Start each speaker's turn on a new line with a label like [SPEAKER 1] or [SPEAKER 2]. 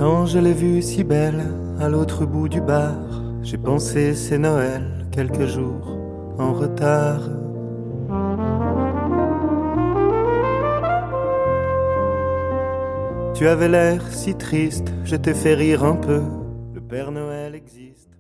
[SPEAKER 1] Quand je l'ai vue si belle à l'autre bout du bar, j'ai pensé c'est Noël, quelques jours en retard. Tu avais l'air si triste, je t'ai fait rire un peu. Le Père Noël existe.